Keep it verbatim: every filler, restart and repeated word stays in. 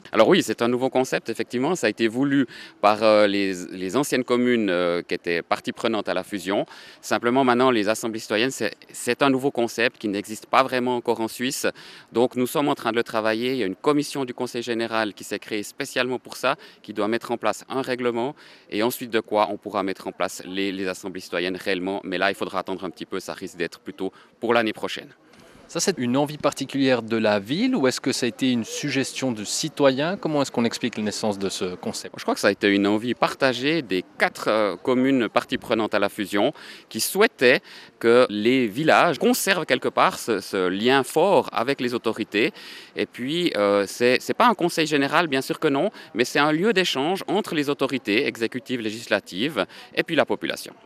Alors oui, c'est un nouveau concept, effectivement. Ça a été voulu par euh, les, les anciennes communes euh, qui étaient partie prenante à la fusion. Simplement, maintenant, les assemblées citoyennes, c'est c'est un nouveau concept qui n'existe pas vraiment encore en Suisse. Donc, nous sommes en train de le travailler. Il y a une commission du Conseil général qui s'est créée spécialement pour ça, qui doit mettre en place un règlement et ensuite de quoi on pourra mettre en place les, les assemblées citoyennes réellement. Mais là, il faudra attendre un petit peu. Ça risque d'être plutôt pour l'année prochaine. Ça, c'est une envie particulière de la ville ou est-ce que ça a été une suggestion de citoyens? Comment est-ce qu'on explique la naissance de ce concept? Je crois que ça a été une envie partagée des quatre euh, communes parties prenantes à la fusion qui souhaitaient que les villages conservent quelque part ce, ce lien fort avec les autorités. Et puis, euh, c'est c'est pas un conseil général, bien sûr que non, mais c'est un lieu d'échange entre les autorités exécutives, législatives et puis la population.